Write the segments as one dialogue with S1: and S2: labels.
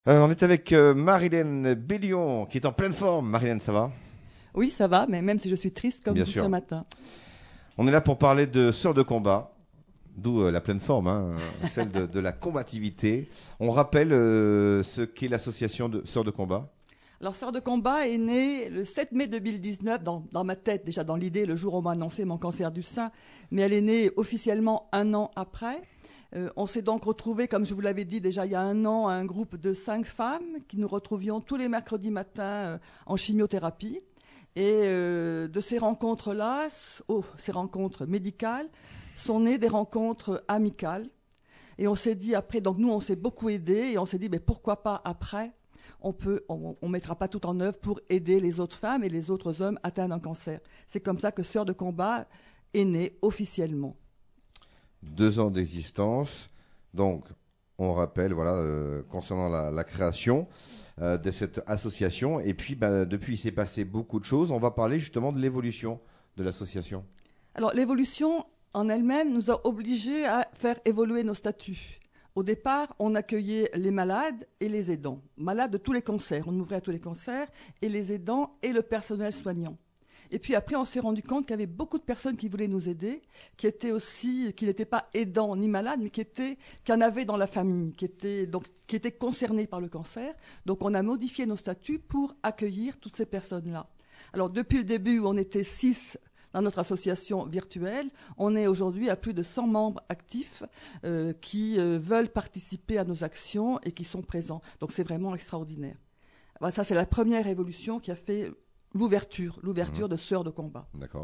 S1: On est avec Marilène Bellion qui est en pleine forme. Marilène, ça va?
S2: Oui, ça va, mais même si je suis triste comme
S1: Bien
S2: vous
S1: sûr.
S2: ce matin.
S1: On est là pour parler de sœurs de combat, d'où la pleine forme, celle de la combativité. On rappelle ce qu'est l'association de sœurs de combat.
S2: Alors, Sœurs de combat est née le 7 mai 2019, dans ma tête, déjà dans l'idée, le jour où on m'a annoncé mon cancer du sein, mais elle est née officiellement un an après. On s'est donc retrouvés, comme je vous l'avais dit déjà il y a un an, un groupe de 5 femmes qui nous retrouvions tous les mercredis matins en chimiothérapie. Et de ces rencontres-là, ces rencontres médicales, sont nées des rencontres amicales. Et on s'est dit après, donc nous on s'est beaucoup aidés et on s'est dit, mais pourquoi pas après, on mettra pas tout en œuvre pour aider les autres femmes et les autres hommes atteints d'un cancer. C'est comme ça que Sœurs de combat est née officiellement.
S1: 2 ans d'existence. Donc, on rappelle, voilà, concernant la création de cette association. Et puis, depuis, il s'est passé beaucoup de choses. On va parler justement de l'évolution de l'association.
S2: Alors l'évolution en elle-même nous a obligés à faire évoluer nos statuts. Au départ, on accueillait les malades et les aidants. Malades de tous les cancers, on ouvrait à tous les cancers, et les aidants et le personnel soignant. Et puis après, on s'est rendu compte qu'il y avait beaucoup de personnes qui voulaient nous aider, qui n'étaient pas aidants ni malades, mais qui en avaient dans la famille, qui étaient concernés par le cancer. Donc on a modifié nos statuts pour accueillir toutes ces personnes-là. Alors depuis le début où on était 6 dans notre association virtuelle, on est aujourd'hui à plus de 100 membres actifs qui veulent participer à nos actions et qui sont présents. Donc c'est vraiment extraordinaire. Voilà, ça c'est la première évolution qui a fait l'ouverture de Sœurs de combat.
S1: D'accord.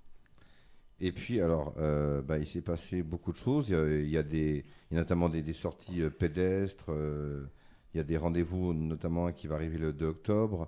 S1: Et puis, alors, il s'est passé beaucoup de choses. Il y a notamment des sorties pédestres. Il y a des rendez-vous, notamment, qui va arriver le 2 octobre.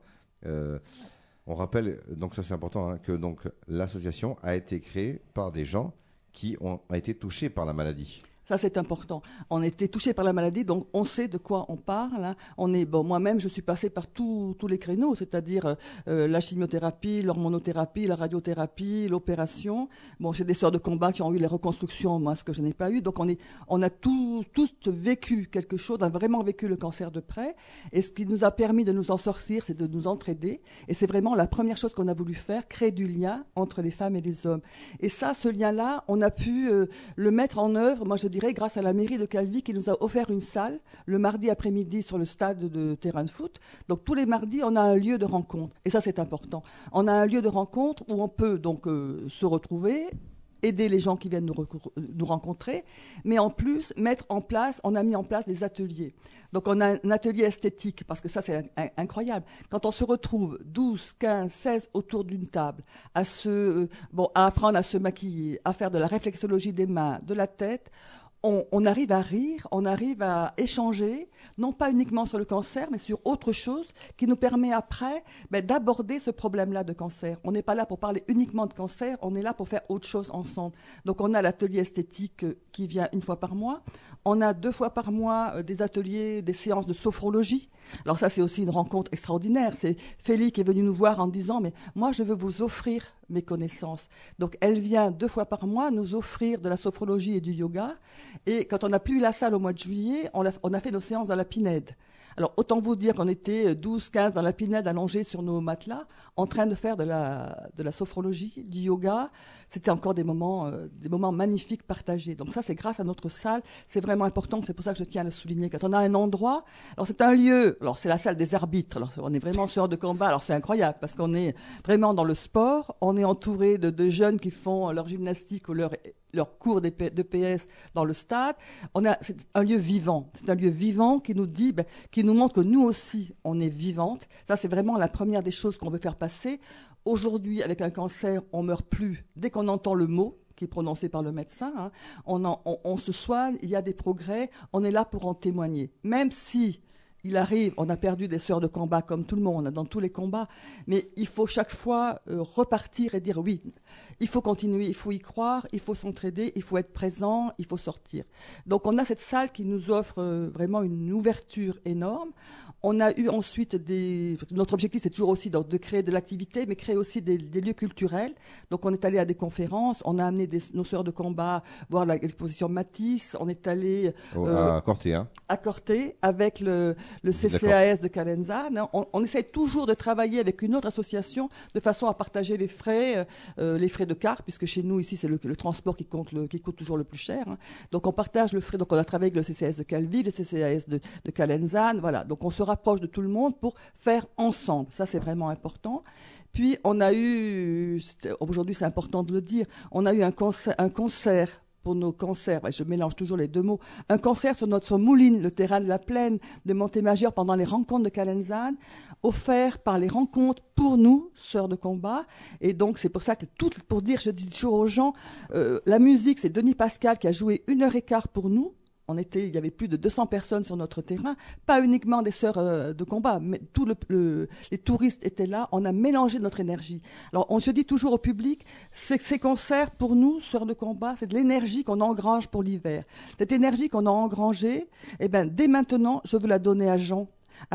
S1: On rappelle, donc ça c'est important, que donc, l'association a été créée par des gens qui ont été touchés par la maladie.
S2: Ça, c'est important. On était touché par la maladie, donc on sait de quoi on parle. Moi-même, je suis passée par tous les créneaux, c'est-à-dire la chimiothérapie, l'hormonothérapie, la radiothérapie, l'opération. Bon, j'ai des sœurs de combat qui ont eu les reconstructions, moi, ce que je n'ai pas eu. Donc, on a tous vécu quelque chose, on a vraiment vécu le cancer de près. Et ce qui nous a permis de nous en sortir, c'est de nous entraider. Et c'est vraiment la première chose qu'on a voulu faire, créer du lien entre les femmes et les hommes. Et ça, ce lien-là, on a pu le mettre en œuvre, moi je dirais, grâce à la mairie de Calvi qui nous a offert une salle le mardi après-midi sur le stade de terrain de foot. Donc tous les mardis, on a un lieu de rencontre. Et ça, c'est important. On a un lieu de rencontre où on peut donc se retrouver, aider les gens qui viennent nous rencontrer, mais en plus, on a mis en place des ateliers. Donc on a un atelier esthétique, parce que ça c'est incroyable. Quand on se retrouve 12, 15, 16 autour d'une table, à apprendre à se maquiller, à faire de la réflexologie des mains, de la tête, on arrive à rire, on arrive à échanger, non pas uniquement sur le cancer, mais sur autre chose qui nous permet après d'aborder ce problème-là de cancer. On n'est pas là pour parler uniquement de cancer, on est là pour faire autre chose ensemble. Donc on a l'atelier esthétique qui vient 1 fois par mois. On a 2 fois par mois des ateliers, des séances de sophrologie. Alors ça, c'est aussi une rencontre extraordinaire. C'est Félie qui est venue nous voir en disant « Mais moi, je veux vous offrir mes connaissances. » Donc elle vient 2 fois par mois nous offrir de la sophrologie et du yoga. Et quand on n'a plus eu la salle au mois de juillet, on a fait nos séances dans la Pinède. Alors autant vous dire qu'on était 12, 15 dans la Pinède allongés sur nos matelas en train de faire de la sophrologie, du yoga. C'était encore des moments magnifiques partagés. Donc ça, c'est grâce à notre salle. C'est vraiment important. C'est pour ça que je tiens à le souligner. Quand on a un endroit, alors c'est un lieu, alors c'est la salle des arbitres. Alors on est vraiment sur de combat. Alors c'est incroyable parce qu'on est vraiment dans le sport. On est entouré de jeunes qui font leur gymnastique ou leur cours de PS dans le stade. C'est un lieu vivant. C'est un lieu vivant qui nous dit, qui nous montre que nous aussi, on est vivantes. Ça, c'est vraiment la première des choses qu'on veut faire passer. Aujourd'hui, avec un cancer, on meurt plus dès qu'on entend le mot qui est prononcé par le médecin. On se soigne, il y a des progrès. On est là pour en témoigner. Même si il arrive, on a perdu des sœurs de combat comme tout le monde, dans tous les combats, mais il faut chaque fois repartir et dire oui, il faut continuer, il faut y croire, il faut s'entraider, il faut être présent, il faut sortir. Donc on a cette salle qui nous offre vraiment une ouverture énorme. On a eu ensuite notre objectif c'est toujours aussi de créer de l'activité, mais créer aussi des lieux culturels. Donc on est allé à des conférences, on a amené nos sœurs de combat voir l'exposition Matisse, on est allé
S1: à Corté,
S2: à Corté avec le CCAS de Calenzane. On essaie toujours de travailler avec une autre association de façon à partager les frais de car, puisque chez nous ici c'est le transport qui coûte toujours le plus cher. Hein. Donc on partage le frais. Donc on a travaillé avec le CCAS de Calvi, le CCAS de Calenzane. Voilà. Donc on se rapproche de tout le monde pour faire ensemble. Ça c'est vraiment important. Puis on a eu, aujourd'hui c'est important de le dire, on a eu un concert pour nos concerts, je mélange toujours les deux mots, un concert sur notre Mouline, le terrain de la Plaine de Montémajour pendant les rencontres de Calenzane, offert par les rencontres pour nous, sœurs de combat. Et donc c'est pour ça que pour dire, je dis toujours aux gens, la musique, c'est Denis Pascal qui a joué 1h15 pour nous. Il y avait plus de 200 personnes sur notre terrain, pas uniquement des sœurs de combat, mais les touristes étaient là, on a mélangé notre énergie. Alors, je dis toujours au public, ces concerts, pour nous, sœurs de combat, c'est de l'énergie qu'on engrange pour l'hiver. Cette énergie qu'on a engrangée, dès maintenant, je veux la donner à Jean,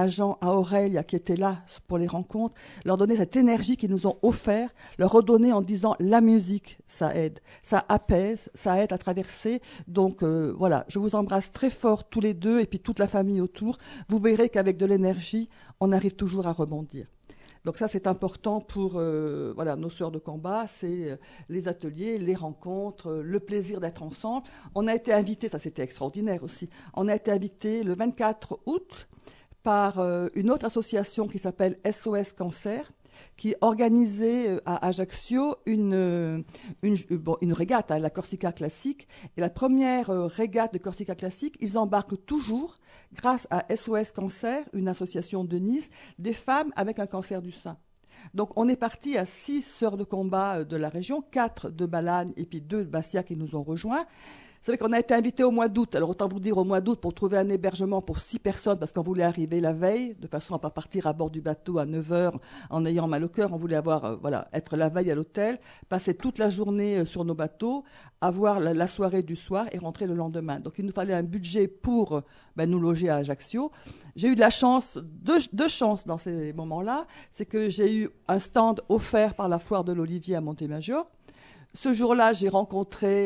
S2: à Aurélia qui étaient là pour les rencontres, leur donner cette énergie qu'ils nous ont offert, leur redonner en disant la musique, ça aide, ça apaise, ça aide à traverser. Donc voilà, je vous embrasse très fort tous les deux et puis toute la famille autour. Vous verrez qu'avec de l'énergie, on arrive toujours à rebondir. Donc ça, c'est important pour nos sœurs de combat, c'est les ateliers, les rencontres, le plaisir d'être ensemble. On a été invités, ça c'était extraordinaire aussi, on a été invités le 24 août par une autre association qui s'appelle SOS Cancer, qui organisait à Ajaccio une régate à la Corsica Classique. Et la première régate de Corsica Classique, ils embarquent toujours, grâce à SOS Cancer, une association de Nice, des femmes avec un cancer du sein. Donc on est parti à 6 sœurs de combat de la région, 4 de Balagne et puis 2 de Bastia qui nous ont rejoints. C'est vrai qu'on a été invités au mois d'août. Alors autant vous dire au mois d'août pour trouver un hébergement pour 6 personnes parce qu'on voulait arriver la veille, de façon à ne pas partir à bord du bateau à 9h en ayant mal au cœur. On voulait être la veille à l'hôtel, passer toute la journée sur nos bateaux, avoir la soirée du soir et rentrer le lendemain. Donc il nous fallait un budget pour nous loger à Ajaccio. J'ai eu de la chance, deux chances dans ces moments-là. C'est que j'ai eu un stand offert par la foire de l'Olivier à Montémajour. Ce jour-là, j'ai rencontré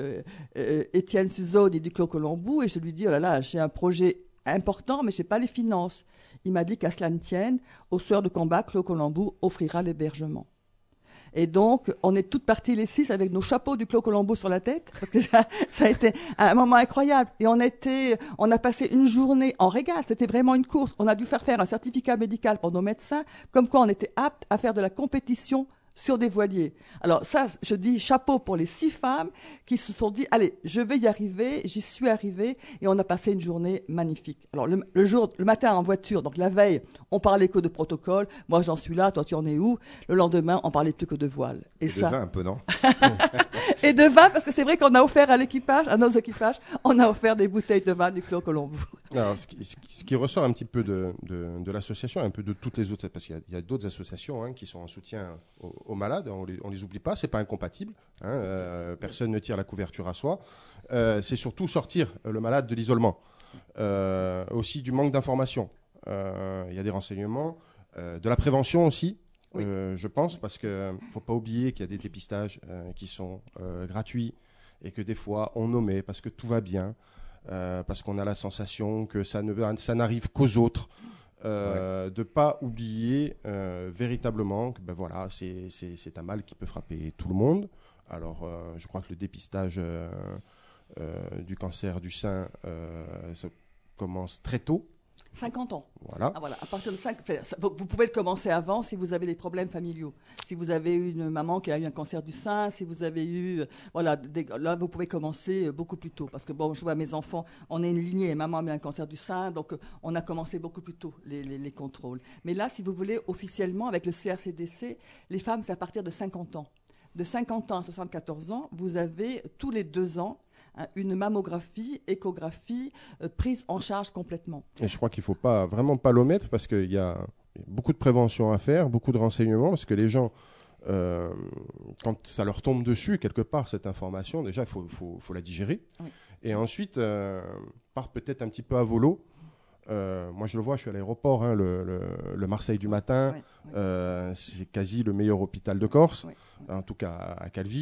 S2: Étienne Suzone du Clos Colombou et je lui dis, oh là là, j'ai un projet important, mais je n'ai pas les finances. Il m'a dit qu'à cela ne tienne, aux sœurs de combat, Clos Colombou offrira l'hébergement. Et donc, on est toutes parties les 6 avec nos chapeaux du Clos Colombou sur la tête, parce que ça a été un moment incroyable. Et on a passé une journée en régate, c'était vraiment une course. On a dû faire un certificat médical pour nos médecins, comme quoi on était apte à faire de la compétition sur des voiliers. Alors ça, je dis chapeau pour les 6 femmes qui se sont dit, allez, je vais y arriver, j'y suis arrivée, et on a passé une journée magnifique. Alors le matin en voiture, donc la veille, on parlait que de protocole, moi j'en suis là, toi tu en es où? Le lendemain, on parlait plus que de voile.
S1: Et de vin un peu, non?
S2: Et de vin, parce que c'est vrai qu'on a offert à nos équipages, on a offert des bouteilles de vin du Clos Colombou.
S3: Alors, ce qui ressort un petit peu de l'association, un peu de toutes les autres, parce qu'il y a d'autres associations qui sont en soutien aux malades, on les oublie pas, c'est pas incompatible, personne ne tire la couverture à soi, c'est surtout sortir le malade de l'isolement, aussi du manque d'information, il y a des renseignements, de la prévention aussi, oui. Je pense, parce qu'il ne faut pas oublier qu'il y a des dépistages qui sont gratuits et que des fois on omet parce que tout va bien, parce qu'on a la sensation que ça n'arrive qu'aux autres. De ne pas oublier véritablement que c'est un mal qui peut frapper tout le monde. Alors, je crois que le dépistage du cancer du sein ça commence très tôt.
S2: 50 ans.
S3: Voilà.
S2: Ah, voilà. À partir de 5, vous pouvez le commencer avant si vous avez des problèmes familiaux. Si vous avez une maman qui a eu un cancer du sein, si vous avez eu... là, vous pouvez commencer beaucoup plus tôt. Parce que, je vois mes enfants, on est une lignée, maman a eu un cancer du sein, donc on a commencé beaucoup plus tôt les contrôles. Mais là, si vous voulez, officiellement, avec le CRCDC, les femmes, c'est à partir de 50 ans. De 50 ans à 74 ans, vous avez tous les 2 ans une mammographie, échographie prise en charge complètement.
S3: Et je crois qu'il ne faut vraiment pas l'omettre parce qu'il y a beaucoup de prévention à faire, beaucoup de renseignements, parce que les gens, quand ça leur tombe dessus, quelque part, cette information, déjà, il faut la digérer. Oui. Et ensuite, partent peut-être un petit peu à volo. Moi, je le vois, je suis à l'aéroport, le Marseille du matin, oui. C'est quasi le meilleur hôpital de Corse, oui. En tout cas à Calvi.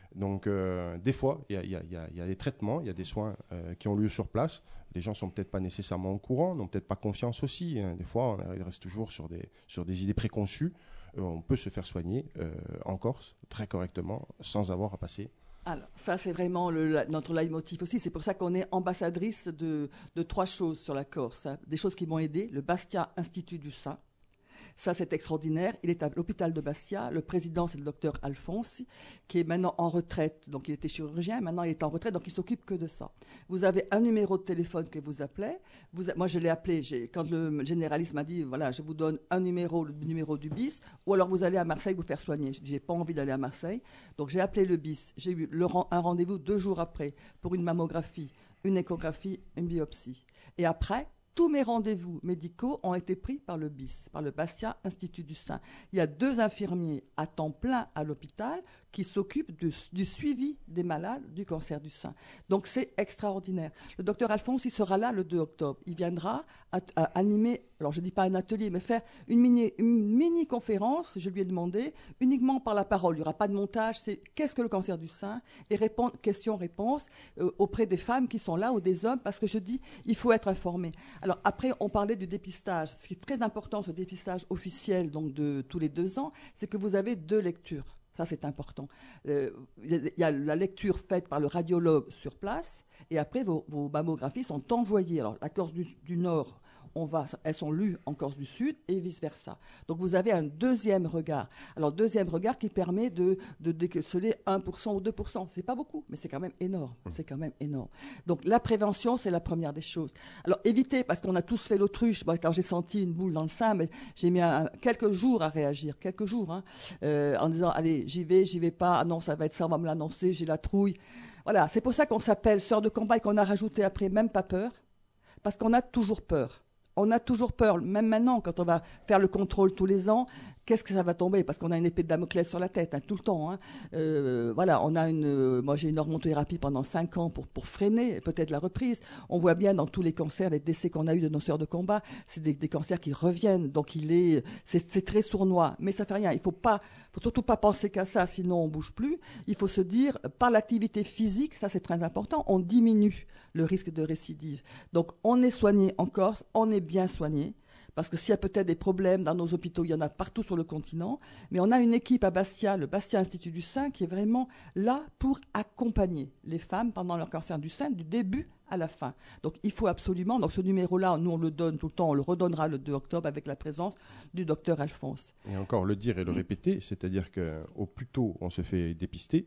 S3: Donc, des fois, il y a des traitements, il y a des soins qui ont lieu sur place. Les gens sont peut-être pas nécessairement au courant, n'ont peut-être pas confiance aussi. Des fois, on reste toujours sur des idées préconçues. On peut se faire soigner en Corse très correctement sans avoir à passer.
S2: Alors, ça, c'est vraiment notre leitmotiv aussi. C'est pour ça qu'on est ambassadrice de 3 choses sur la Corse, hein. Des choses qui m'ont aidé. Le Bastia Institut du Sein. Ça, c'est extraordinaire. Il est à l'hôpital de Bastia. Le président, c'est le docteur Alphonse, qui est maintenant en retraite. Donc, il était chirurgien. Maintenant, il est en retraite. Donc, il s'occupe que de ça. Vous avez un numéro de téléphone que vous appelez. Moi, je l'ai appelé. Quand le généraliste m'a dit, voilà, je vous donne un numéro, le numéro du BIS, ou alors vous allez à Marseille vous faire soigner. Je dis, j'ai pas envie d'aller à Marseille. Donc, j'ai appelé le BIS. J'ai eu un rendez-vous 2 jours après pour une mammographie, une échographie, une biopsie. Et après, tous mes rendez-vous médicaux ont été pris par le BIS, par le Bastia Institut du Sein. Il y a 2 infirmiers à temps plein à l'hôpital qui s'occupent du suivi des malades du cancer du sein. Donc c'est extraordinaire. Le docteur Alphonse, il sera là le 2 octobre. Il viendra à animer, alors je ne dis pas un atelier, mais faire une mini-conférence, je lui ai demandé, uniquement par la parole. Il n'y aura pas de montage, c'est qu'est-ce que le cancer du sein, et répondre questions-réponses auprès des femmes qui sont là ou des hommes, parce que je dis, il faut être informé. Alors après, on parlait du dépistage. Ce qui est très important, ce dépistage officiel, donc de tous les 2 ans, c'est que vous avez 2 lectures. Ça, c'est important. Il y a la lecture faite par le radiologue sur place, et après, vos mammographies sont envoyées. Alors, la Corse du Nord, elles sont lues en Corse du Sud, et vice-versa. Donc, vous avez un 2e regard. Alors, 2e regard qui permet de déceler 1% ou 2%. C'est pas beaucoup, mais c'est quand même énorme. C'est quand même énorme. Donc, la prévention, c'est la première des choses. Alors, évitez, parce qu'on a tous fait l'autruche. Moi, quand j'ai senti une boule dans le sein, mais j'ai mis quelques jours à réagir, quelques jours, hein, en disant, allez, j'y vais pas, ah non, ça va être ça, on va me l'annoncer, j'ai la trouille. Voilà, c'est pour ça qu'on s'appelle Sœurs de combat et qu'on a rajouté après même pas peur, parce qu'on a toujours peur. On a toujours peur, même maintenant, quand on va faire le contrôle tous les ans, qu'est-ce que ça va tomber? Parce qu'on a une épée de Damoclès sur la tête, hein, tout le temps. Hein. Voilà, moi j'ai une hormonothérapie pendant 5 ans pour freiner peut-être la reprise. On voit bien dans tous les cancers, les décès qu'on a eu de nos sœurs de combat, c'est des cancers qui reviennent. Donc c'est très sournois, mais ça fait rien. Il faut surtout pas penser qu'à ça, sinon on bouge plus. Il faut se dire, par l'activité physique, ça c'est très important, on diminue le risque de récidive. Donc on est soigné en Corse, on est bien soigné. Parce que s'il y a peut-être des problèmes dans nos hôpitaux, il y en a partout sur le continent, mais on a une équipe à Bastia, le Bastia Institut du Sein, qui est vraiment là pour accompagner les femmes pendant leur cancer du sein, du début à la fin. Donc il faut absolument, donc ce numéro-là, nous on le donne tout le temps, on le redonnera le 2 octobre avec la présence du docteur Alphonse.
S3: Et encore le dire et le répéter, c'est-à-dire qu'au plus tôt on se fait dépister,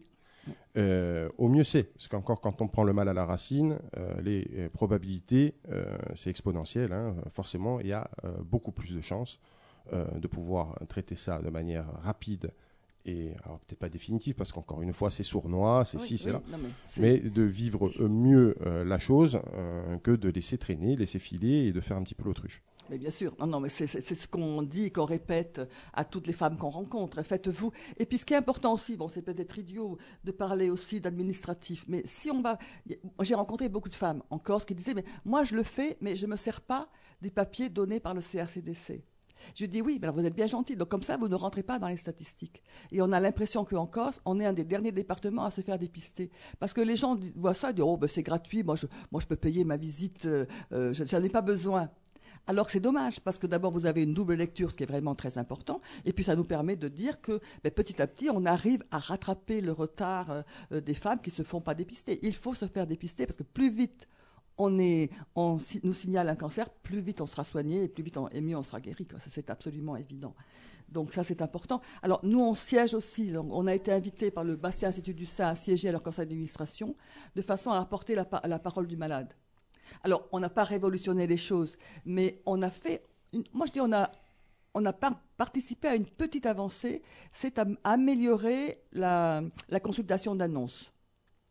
S3: au mieux c'est. Parce qu'encore quand on prend le mal à la racine, les probabilités, c'est exponentiel. Hein, forcément, il y a beaucoup plus de chances de pouvoir traiter ça de manière rapide. Et alors peut-être pas définitive, parce qu'encore une fois, c'est sournois, c'est c'est là. Non, mais de vivre mieux la chose que de laisser traîner, laisser filer et de faire un petit peu l'autruche.
S2: Mais bien sûr, non, mais c'est ce qu'on dit, qu'on répète à toutes les femmes qu'on rencontre. Faites-vous. Et puis ce qui est important aussi, bon, c'est peut-être idiot de parler aussi d'administratif, mais si on va, j'ai rencontré beaucoup de femmes en Corse qui disaient, mais moi je le fais, mais je me sers pas des papiers donnés par le CRCDC. Je dis oui, mais alors vous êtes bien gentil, donc comme ça vous ne rentrez pas dans les statistiques. Et on a l'impression qu'en Corse, on est un des derniers départements à se faire dépister. Parce que les gens voient ça et disent, oh ben c'est gratuit, moi je peux payer ma visite, j'en ai pas besoin. Alors que c'est dommage, parce que d'abord vous avez une double lecture, ce qui est vraiment très important, et puis ça nous permet de dire que petit à petit on arrive à rattraper le retard des femmes qui ne se font pas dépister. Il faut se faire dépister, parce que plus vite on nous signale un cancer, plus vite on sera soigné, et mieux on sera guéri, quoi. Ça, c'est absolument évident. Donc ça, c'est important. Alors, nous, on siège aussi. Donc, on a été invité par le Bastia Institut du Sein à siéger à leur conseil d'administration, de façon à apporter la parole du malade. Alors, on n'a pas révolutionné les choses, mais on a fait... Moi, je dis, on a participé à une petite avancée, c'est à améliorer la consultation d'annonce.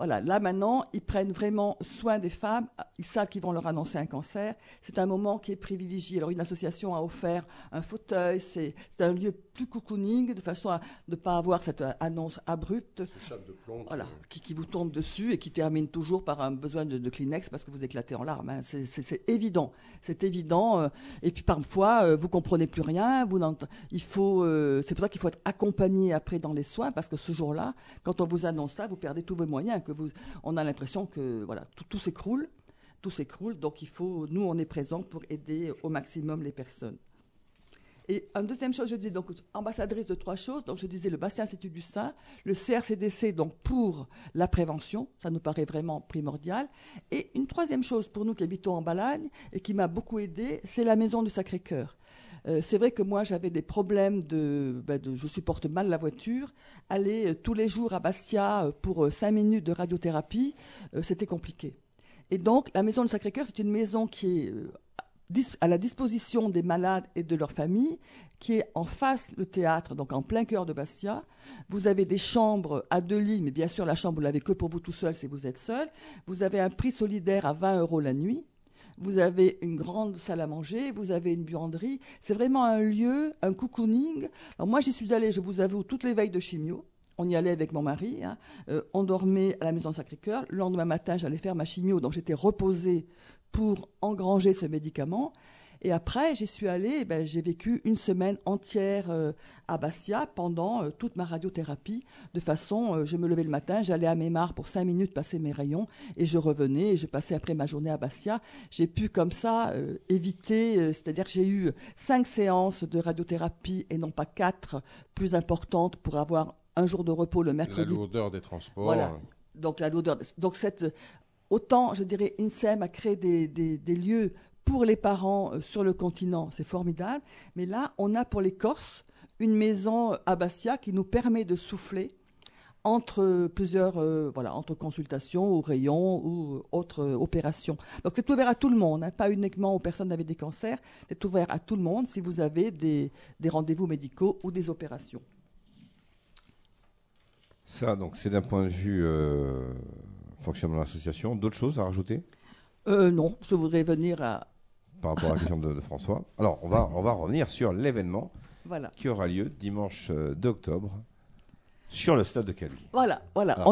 S2: Voilà, là maintenant, ils prennent vraiment soin des femmes. Ils savent qu'ils vont leur annoncer un cancer. C'est un moment qui est privilégié. Alors, une association a offert un fauteuil. C'est un lieu plus cocooning, de façon à ne pas avoir cette annonce abrupte.
S3: Ce chape de plomb.
S2: Voilà, qui vous tombe dessus et qui termine toujours par un besoin de Kleenex parce que vous éclatez en larmes. Hein. C'est évident. C'est évident. Et puis parfois, vous comprenez plus rien. C'est pour ça qu'il faut être accompagné après dans les soins parce que ce jour-là, quand on vous annonce ça, vous perdez tous vos moyens. On a l'impression que voilà, tout s'écroule. Tout s'écroule. Donc nous, on est présents pour aider au maximum les personnes. Et une deuxième chose, je disais, donc, ambassadrice de 3 choses. Donc, je disais le Bastia Institut du Sein, le CRCDC, donc, pour la prévention. Ça nous paraît vraiment primordial. Et une troisième chose pour nous qui habitons en Balagne et qui m'a beaucoup aidée, c'est la Maison du Sacré-Cœur. C'est vrai que moi, j'avais des problèmes je supporte mal la voiture. Aller tous les jours à Bastia pour 5 minutes de radiothérapie, c'était compliqué. Et donc, la Maison du Sacré-Cœur, c'est une maison qui est à la disposition des malades et de leurs familles, qui est en face le théâtre, donc en plein cœur de Bastia. Vous avez des chambres à 2 lits, mais bien sûr, la chambre, vous l'avez que pour vous tout seul si vous êtes seul. Vous avez un prix solidaire à 20 € la nuit. Vous avez une grande salle à manger, vous avez une buanderie. C'est vraiment un lieu, un cocooning. Alors moi, j'y suis allée, je vous avoue, toutes les veilles de chimio. On y allait avec mon mari. Hein. On dormait à la Maison Sacré-Cœur. Le lendemain matin, j'allais faire ma chimio, donc j'étais reposée pour engranger ce médicament. Et après, j'y suis allée, j'ai vécu une semaine entière à Bastia pendant toute ma radiothérapie. De façon, je me levais le matin, j'allais à Mémar pour 5 minutes passer mes rayons et je revenais et je passais après ma journée à Bastia. J'ai pu comme ça éviter, c'est-à-dire que j'ai eu 5 séances de radiothérapie et non pas 4 plus importantes pour avoir un jour de repos le mercredi.
S3: La lourdeur des transports.
S2: Voilà. Donc la lourdeur. Donc autant, je dirais, INSEM a créé des lieux pour les parents sur le continent, c'est formidable. Mais là, on a pour les Corses une maison à Bastia qui nous permet de souffler entre plusieurs entre consultations ou rayons ou autres opérations. Donc c'est ouvert à tout le monde, hein, pas uniquement aux personnes avec des cancers, c'est ouvert à tout le monde si vous avez des rendez-vous médicaux ou des opérations.
S1: Ça, donc, c'est d'un point de vue fonctionnement de l'association. D'autres choses à rajouter ?
S2: Non, je voudrais venir
S1: par rapport à la question de François. Alors, on va revenir sur l'événement qui aura lieu dimanche 2 octobre sur le stade de Calvi.
S2: Voilà. Alors,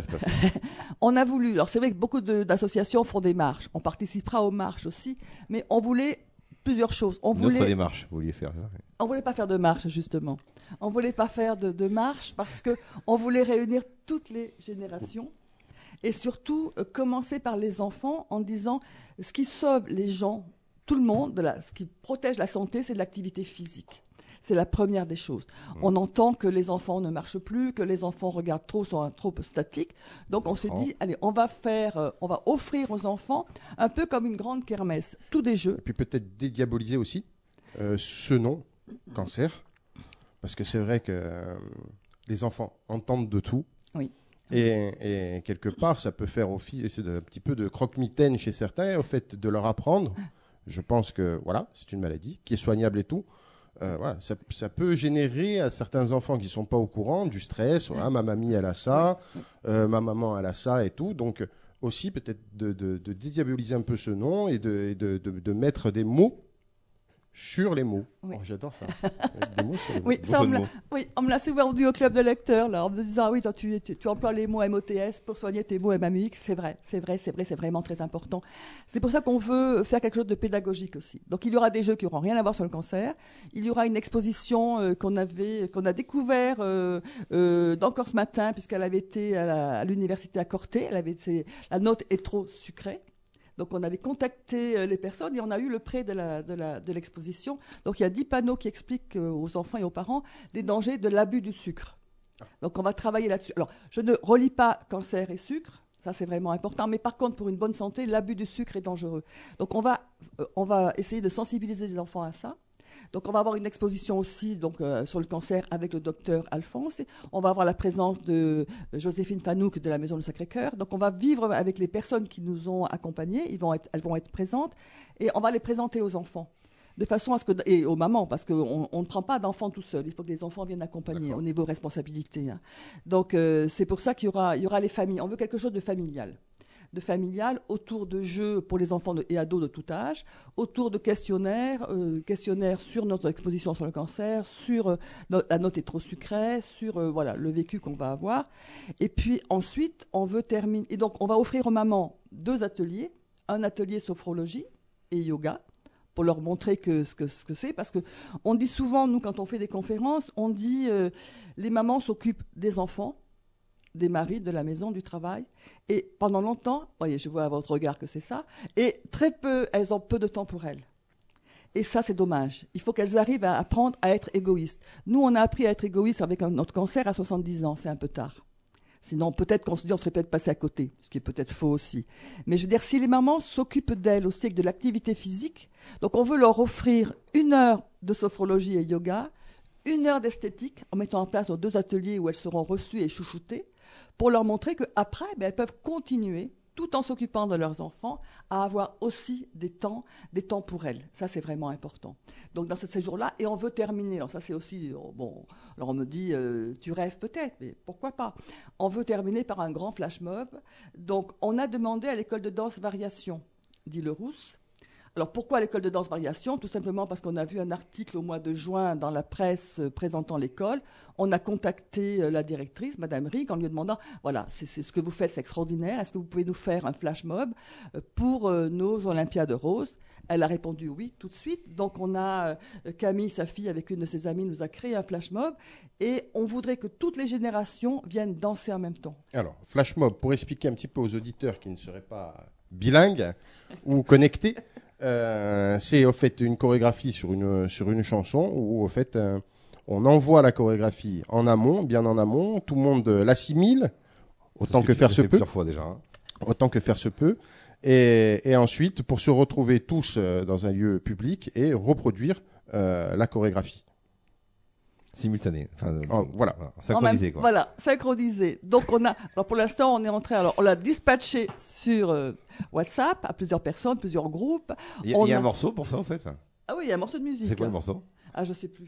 S2: on a voulu. Alors, c'est vrai que beaucoup d'associations font des marches. On participera aux marches aussi, mais on voulait plusieurs choses.
S1: D'autres démarches, vous vouliez faire ça ?
S2: On ne voulait pas faire de marche, justement. On ne voulait pas faire de marche parce qu'on voulait réunir toutes les générations. Et surtout, commencer par les enfants en disant ce qui sauve les gens, tout le monde, ce qui protège la santé, c'est de l'activité physique. C'est la première des choses. On entend que les enfants ne marchent plus, que les enfants regardent trop, sont trop statiques. Donc on s'est dit, allez, on va offrir aux enfants un peu comme une grande kermesse, tous des jeux.
S3: Et puis peut-être dédiaboliser aussi ce nom, cancer, parce que c'est vrai que les enfants entendent de tout.
S2: Oui.
S3: Et quelque part, ça peut faire office un petit peu de croque-mitaine chez certains, au fait de leur apprendre. Je pense que voilà, c'est une maladie qui est soignable et tout. Ça peut générer à certains enfants qui ne sont pas au courant du stress. Voilà, ma mamie, elle a ça, ma maman, elle a ça et tout. Donc aussi peut-être de dédiaboliser un peu ce nom et de mettre des mots sur les mots.
S2: Oui.
S3: Oh, j'adore ça. Des mots sur les mots.
S2: Oui, ça, on me l'a souvent dit au club de lecteurs, là, en me disant, oui, toi, tu emploies les mots MOTS pour soigner tes mots MAMUX. C'est vrai, c'est vraiment très important. C'est pour ça qu'on veut faire quelque chose de pédagogique aussi. Donc, il y aura des jeux qui n'auront rien à voir sur le cancer. Il y aura une exposition qu'on a découvert d'encore ce matin, puisqu'elle avait été à l'université à Corté. La note est trop sucrée. Donc, on avait contacté les personnes et on a eu le prêt de l'exposition. Donc, il y a 10 panneaux qui expliquent aux enfants et aux parents les dangers de l'abus du sucre. Donc, on va travailler là-dessus. Alors, je ne relie pas cancer et sucre. Ça, c'est vraiment important. Mais par contre, pour une bonne santé, l'abus du sucre est dangereux. Donc, on va essayer de sensibiliser les enfants à ça. Donc, on va avoir une exposition aussi sur le cancer avec le docteur Alphonse. On va avoir la présence de Joséphine Fanouk de la Maison du Sacré-Cœur. Donc, on va vivre avec les personnes qui nous ont accompagnés. Elles vont être présentes et on va les présenter aux enfants. de façon à ce que, et aux mamans, parce qu'on ne prend pas d'enfants tout seul, il faut que les enfants viennent accompagner au niveau responsabilité. Hein. Donc c'est pour ça qu'il y aura les familles. On veut quelque chose de familial. Autour de jeux pour les enfants et ados de tout âge, autour de questionnaires sur notre exposition sur le cancer, sur la note est trop sucrée, sur le vécu qu'on va avoir. Et puis ensuite, on veut terminer. Et donc, on va offrir aux mamans 2 ateliers, un atelier sophrologie et yoga, pour leur montrer ce que c'est, parce qu'on dit souvent, nous, quand on fait des conférences, on dit les mamans s'occupent des enfants, des maris, de la maison, du travail. Et pendant longtemps, voyez, je vois à votre regard que c'est ça, et très peu, elles ont peu de temps pour elles. Et ça, c'est dommage. Il faut qu'elles arrivent à apprendre à être égoïstes. Nous, on a appris à être égoïstes avec notre cancer à 70 ans, c'est un peu tard. Sinon, peut-être qu'on se dit on serait peut-être passé à côté, ce qui est peut-être faux aussi. Mais je veux dire, si les mamans s'occupent d'elles aussi avec de l'activité physique, donc on veut leur offrir 1 heure de sophrologie et yoga, 1 heure d'esthétique, en mettant en place nos 2 ateliers où elles seront reçues et chouchoutées, pour leur montrer qu'après, elles peuvent continuer, tout en s'occupant de leurs enfants, à avoir aussi des temps pour elles. Ça, c'est vraiment important. Donc, dans ce séjour-là, et on veut terminer. Alors, ça, c'est aussi... Bon, alors on me dit, tu rêves peut-être, mais pourquoi pas? On veut terminer par un grand flash mob. Donc, on a demandé à l'école de danse Variation d'Île-Rousse. Alors, pourquoi l'école de danse Variation? Tout simplement parce qu'on a vu un article au mois de juin dans la presse présentant l'école. On a contacté la directrice, Madame Rick, en lui demandant, voilà, c'est ce que vous faites, c'est extraordinaire. Est-ce que vous pouvez nous faire un flash mob pour nos Olympiades roses? Elle a répondu oui, tout de suite. Donc, on a, Camille, sa fille, avec une de ses amies, nous a créé un flash mob. Et on voudrait que toutes les générations viennent danser en même temps.
S3: Alors, flash mob, pour expliquer un petit peu aux auditeurs qui ne seraient pas bilingues ou connectés, c'est au fait une chorégraphie sur une chanson où au fait on envoie la chorégraphie en amont, bien en amont, tout le monde l'assimile autant que faire se peut.
S1: Plusieurs fois déjà. Hein.
S3: Autant que faire se peut, et ensuite pour se retrouver tous dans un lieu public et reproduire la chorégraphie.
S1: Simultané. Enfin,
S3: voilà.
S1: Synchronisé, quoi.
S2: Voilà, synchronisé. Donc, alors pour l'instant, on est en train, alors on l'a dispatché sur WhatsApp à plusieurs personnes, plusieurs groupes.
S1: Il y a un morceau pour ça, en fait?
S2: Ah oui, il y a un morceau de musique.
S1: C'est quoi le morceau?
S2: Ah, je sais plus.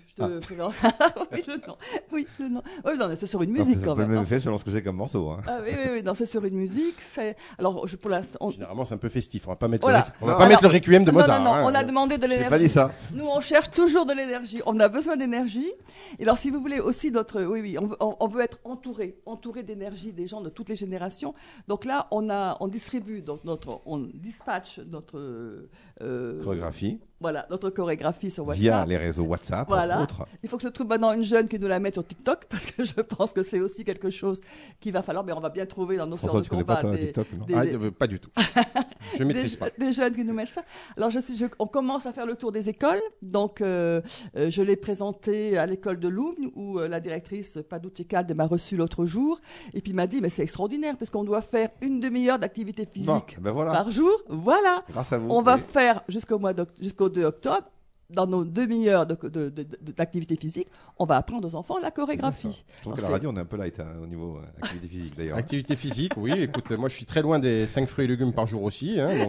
S2: Oui, le nom. Oui, non, c'est sur une musique quand même.
S1: C'est le même effet selon ce que c'est comme morceau. Hein.
S2: Ah oui, non, c'est sur une musique. Alors, pour l'instant.
S3: Généralement, c'est un peu festif. On va pas mettre,
S2: mettre
S3: le requiem de Mozart.
S2: Non, on a demandé de l'énergie.
S1: J'ai pas dit ça.
S2: Nous, on cherche toujours de l'énergie. On a besoin d'énergie. Et alors, si vous voulez aussi on veut être entouré d'énergie des gens de toutes les générations. Donc là, on distribue, donc on dispatche notre
S1: chorégraphie.
S2: Voilà, notre chorégraphie sur WhatsApp.
S1: Via les réseaux WhatsApp,
S2: voilà.
S1: entre autres.
S2: Il faut que se trouve maintenant une jeune qui nous la mette sur TikTok, parce que je pense que c'est aussi quelque chose qu'il va falloir, mais on va bien trouver dans nos
S1: François,
S2: séances de combat.
S1: François, tu connais pas, TikTok, non?
S3: Pas du tout. Je ne maîtrise pas.
S2: Des jeunes qui nous mettent ça. Alors, on commence à faire le tour des écoles. Donc, je l'ai présenté à l'école de Loum, où la directrice Padouche Calde m'a reçu l'autre jour. Et puis, m'a dit, mais c'est extraordinaire, parce qu'on doit faire 1 demi-heure d'activité physique par jour. Voilà.
S1: Grâce à vous.
S2: On va faire jusqu'au 2 octobre. Dans nos demi-heures d'activité physique, on va apprendre aux enfants la chorégraphie.
S1: Je trouve qu'à la radio, on est un peu light au niveau activité physique, d'ailleurs.
S3: Activité physique, oui. Écoute, moi, je suis très loin des 5 fruits et légumes par jour aussi. Hein,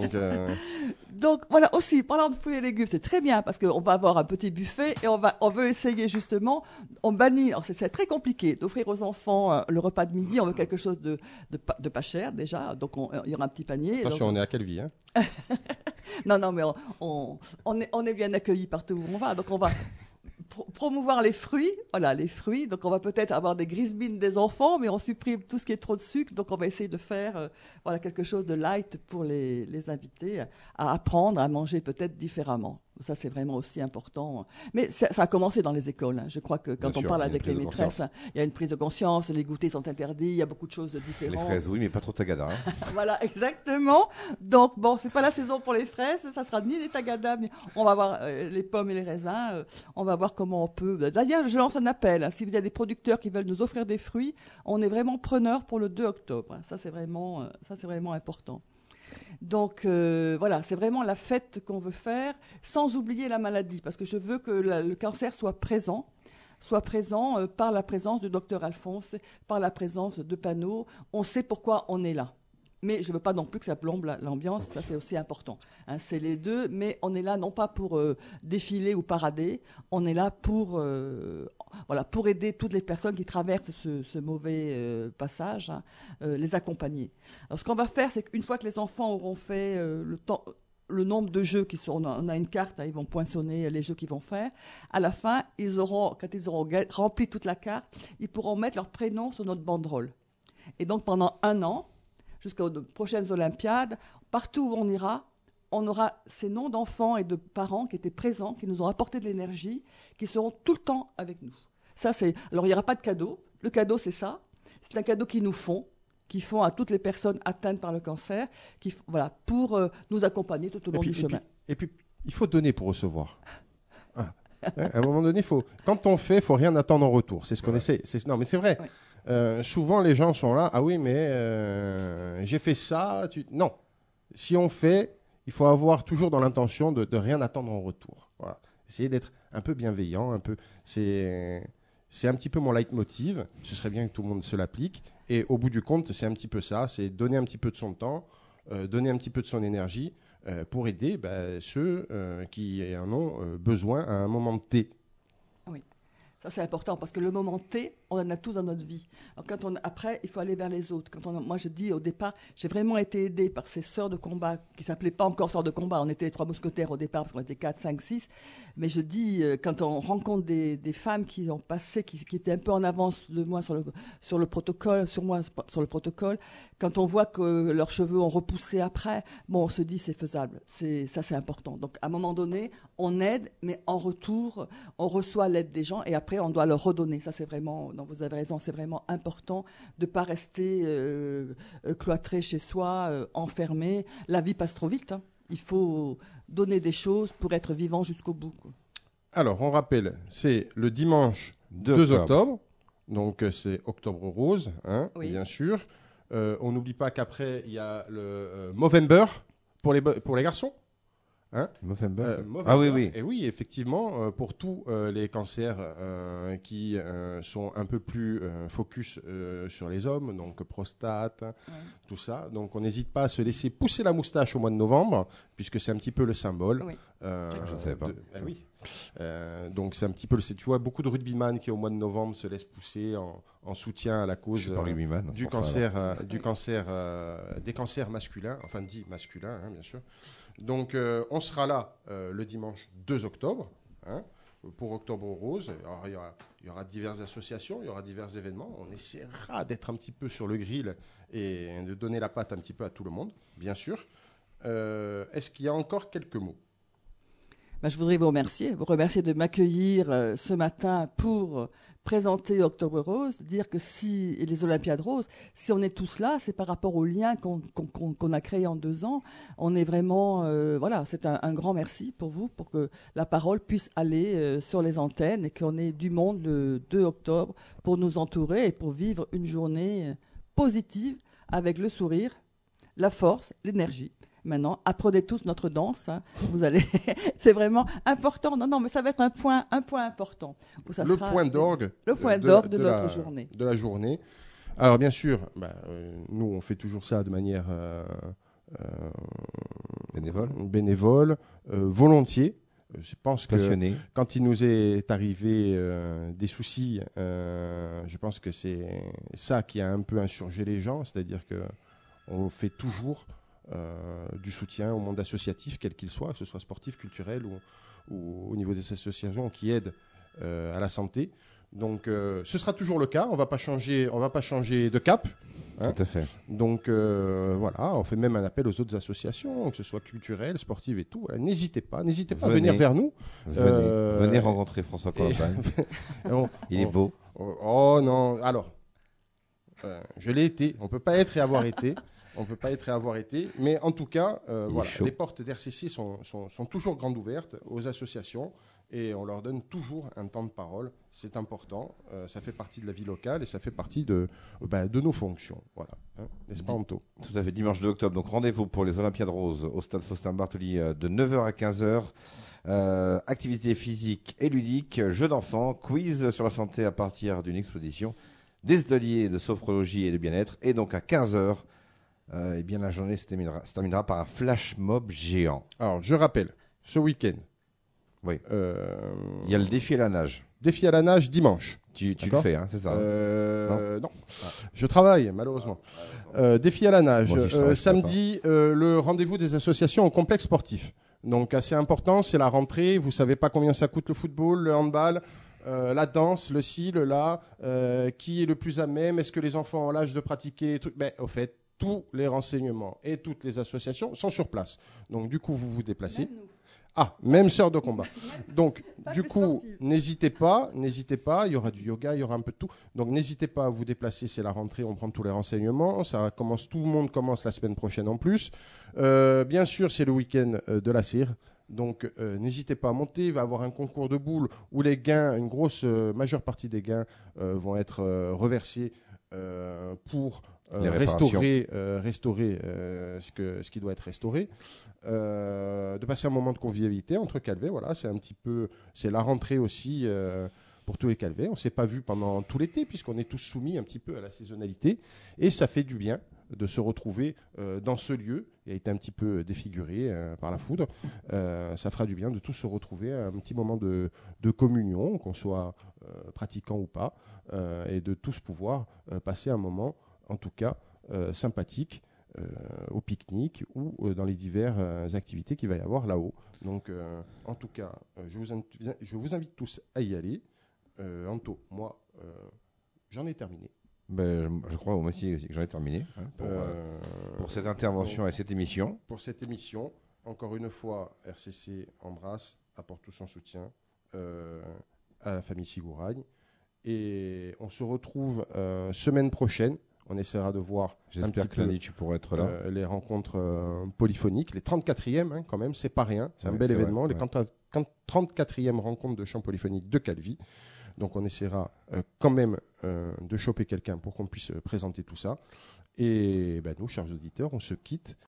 S2: donc, voilà, aussi, parlant de fruits et légumes, c'est très bien parce qu'on va avoir un petit buffet et on veut essayer justement, on bannit, alors c'est très compliqué d'offrir aux enfants le repas de midi, on veut quelque chose de pas cher déjà, donc il y aura un petit panier.
S3: Attention, on est à quelle vie, hein?
S2: Non, mais on est bien accueillis partout où on va. Donc, on va promouvoir les fruits. Voilà, les fruits. Donc, on va peut-être avoir des grisbines des enfants, mais on supprime tout ce qui est trop de sucre. Donc, on va essayer de faire quelque chose de light pour les inviter à apprendre à manger peut-être différemment. Ça, c'est vraiment aussi important. Mais ça a commencé dans les écoles. Hein. Je crois que quand on parle avec les maîtresses, il y a une prise de conscience, les goûters sont interdits, il y a beaucoup de choses différentes.
S1: Les fraises, oui, mais pas trop de tagada. Hein.
S2: Voilà, exactement. Donc, bon, c'est pas la saison pour les fraises, ça sera ni les tagadas, mais on va voir les pommes et les raisins. On va voir comment on peut. D'ailleurs, je lance un appel. Hein. Si vous avez des producteurs qui veulent nous offrir des fruits, on est vraiment preneurs pour le 2 octobre. Hein. Ça, c'est vraiment important. Donc voilà, c'est vraiment la fête qu'on veut faire, sans oublier la maladie, parce que je veux que le cancer soit présent par la présence du docteur Alphonse, par la présence de panneaux. On sait pourquoi on est là. mais je ne veux pas non plus que ça plombe l'ambiance, ça c'est aussi important. Hein, c'est les deux, mais on est là non pas pour défiler ou parader, on est là pour aider toutes les personnes qui traversent ce mauvais passage, hein, les accompagner. Alors ce qu'on va faire, c'est qu'une fois que les enfants auront fait le nombre de jeux on a une carte, hein, ils vont poinçonner les jeux qu'ils vont faire. À la fin, quand ils auront rempli toute la carte, ils pourront mettre leur prénom sur notre banderole. Et donc pendant 1 an, jusqu'aux prochaines Olympiades, partout où on ira, on aura ces noms d'enfants et de parents qui étaient présents, qui nous ont apporté de l'énergie, qui seront tout le temps avec nous. Alors il n'y aura pas de cadeau. Le cadeau, c'est ça. C'est un cadeau qu'ils font à toutes les personnes atteintes par le cancer, pour nous accompagner tout au long du chemin.
S3: Et puis, il faut donner pour recevoir. À un moment donné, quand on fait, il ne faut rien attendre en retour. C'est ce qu'on essaie. Non, mais c'est vrai. Ouais. Souvent, les gens sont là. Ah oui, mais j'ai fait ça. Non. Si on fait, il faut avoir toujours dans l'intention de rien attendre en retour. Voilà. Essayer d'être un peu bienveillant. C'est un petit peu mon leitmotiv. Ce serait bien que tout le monde se l'applique. Et au bout du compte, c'est un petit peu ça. C'est donner un petit peu de son temps, donner un petit peu de son énergie pour aider ceux qui en ont besoin à un moment T.
S2: Oui. Ça, c'est important parce que le moment T, on en a tous dans notre vie. Alors, après, il faut aller vers les autres. Moi, je dis au départ, j'ai vraiment été aidée par ces sœurs de combat qui ne s'appelaient pas encore sœurs de combat. On était les 3 mousquetaires au départ parce qu'on était 4, 5, 6. Mais je dis, quand on rencontre des femmes qui ont passé, qui étaient un peu en avance de moi sur le protocole, quand on voit que leurs cheveux ont repoussé après, on se dit c'est faisable. Ça, c'est important. Donc, à un moment donné, on aide, mais en retour, on reçoit l'aide des gens et après, on doit leur redonner. Ça, c'est vraiment, non, vous avez raison, c'est vraiment important de ne pas rester cloîtré chez soi, enfermé. La vie passe trop vite. Hein. Il faut donner des choses pour être vivant jusqu'au bout. Quoi.
S3: Alors, on rappelle, c'est le dimanche 2 octobre. Donc, c'est Octobre Rose, hein, oui. Bien sûr. On n'oublie pas qu'après, il y a le Movember pour les garçons. Hein
S1: Movember. Ah oui, oui.
S3: Et oui, effectivement, pour tous les cancers qui sont un peu plus focus sur les hommes, donc prostate, tout ça. Donc, on n'hésite pas à se laisser pousser la moustache au mois de novembre, puisque c'est un petit peu le symbole.
S1: Oui. Je ne savais pas.
S3: Oui. Donc, c'est un petit peu, tu vois, beaucoup de rugbyman qui au mois de novembre se laissent pousser en soutien à la cause des cancers masculins, enfin dits masculins, hein, bien sûr. Donc, on sera là le dimanche 2 octobre hein, pour Octobre Rose. Alors, il y aura diverses associations, il y aura divers événements. On essaiera d'être un petit peu sur le grill et de donner la patte un petit peu à tout le monde, bien sûr. Est-ce qu'il y a encore quelques mots ?
S2: Je voudrais vous remercier de m'accueillir ce matin pour présenter Octobre Rose, dire que et les Olympiades Roses, si on est tous là, c'est par rapport au lien qu'on a créé en 2 ans. On est vraiment, c'est un grand merci pour vous, pour que la parole puisse aller sur les antennes et qu'on ait du monde le 2 octobre pour nous entourer et pour vivre une journée positive avec le sourire, la force, l'énergie. Maintenant, apprenez tous notre danse. Hein. Vous allez, c'est vraiment important. Non, mais ça va être un point important.
S3: Le point d'orgue
S2: de notre journée.
S3: De la journée. Alors bien sûr, nous on fait toujours ça de manière bénévole, volontiers. Je pense
S1: passionné.
S3: Que quand il nous est arrivé des soucis, je pense que c'est ça qui a un peu insurgé les gens, c'est-à-dire que on fait toujours du soutien au monde associatif, quel qu'il soit, que ce soit sportif, culturel ou au niveau des associations qui aident à la santé. Donc, ce sera toujours le cas. On va pas changer de cap. Hein.
S1: Tout à fait.
S3: Donc, voilà, on fait même un appel aux autres associations, que ce soit culturelles, sportives et tout. N'hésitez pas à venir vers nous.
S1: Venez rencontrer François Colompagne. Il est beau.
S3: Oh non, alors, je l'ai été. On peut pas être et avoir été. Mais en tout cas, les portes d'RCC sont toujours grandes ouvertes aux associations et on leur donne toujours un temps de parole. C'est important, ça fait partie de la vie locale et ça fait partie de nos fonctions. Voilà, hein, n'est-ce pas, Anto ?
S1: Tout à fait, dimanche 2 octobre. Donc rendez-vous pour les Olympiades Roses au stade Faustin-Bartoli de 9h à 15h. Activités physiques et ludiques, jeux d'enfants, quiz sur la santé à partir d'une exposition, des ateliers de sophrologie et de bien-être. Et donc à 15h, eh bien la journée se terminera par un flash mob géant.
S3: Alors, je rappelle, ce week-end,
S1: Oui. Il y a le défi à la nage.
S3: défi à la nage dimanche.
S1: Tu le
S3: D'accord.
S1: fais, hein, c'est ça?
S3: Non. Je travaille, malheureusement. Défi à la nage.
S1: Moi aussi, je travaille, je
S3: Samedi, le rendez-vous des associations en complexe sportif. Donc, assez important, c'est la rentrée. Vous savez pas combien ça coûte le football, le handball, la danse, le ci, le là. Qui est le plus à même? Est-ce que les enfants ont l'âge de pratiquer? Au fait, tous les renseignements et toutes les associations sont sur place. Donc, du coup, vous vous déplacez. Même sœur de combat. Donc, du coup, n'hésitez pas, il y aura du yoga, il y aura un peu de tout. Donc, n'hésitez pas à vous déplacer, c'est la rentrée, on prend tous les renseignements. Ça commence, tout le monde commence la semaine prochaine en plus. Bien sûr, c'est le week-end de la cire. Donc, n'hésitez pas à monter. Il va y avoir un concours de boules où les gains, une grosse majeure partie des gains vont être reversés pour restaurer ce qui doit être restauré. De passer un moment de convivialité entre Calvais, voilà, c'est la rentrée aussi pour tous les Calvais. On s'est pas vu pendant tout l'été puisqu'on est tous soumis un petit peu à la saisonnalité et ça fait du bien de se retrouver dans ce lieu qui a été un petit peu défiguré par la foudre. Ça fera du bien de tous se retrouver à un petit moment de communion, qu'on soit pratiquant ou pas, et de tous pouvoir passer un moment, en tout cas, sympathique au pique-nique ou dans les diverses activités qu'il va y avoir là-haut. Donc, en tout cas, je vous invite tous à y aller. Anto, moi, j'en ai terminé.
S1: Je crois moi aussi que j'en ai terminé pour cette intervention et cette émission.
S3: Pour cette émission, encore une fois, RCC embrasse, apporte tout son soutien à la famille Sigouragne. Et on se retrouve semaine prochaine. On essaiera de voir.
S1: J'espère que lundi tu pourras être là.
S3: Les rencontres polyphoniques, les 34e quand même, c'est pas rien, c'est un bel événement.
S1: Vrai,
S3: les 34e rencontres de chant polyphonique de Calvi. Donc on essaiera quand même de choper quelqu'un pour qu'on puisse présenter tout ça. Et nous, chers auditeurs, on se quitte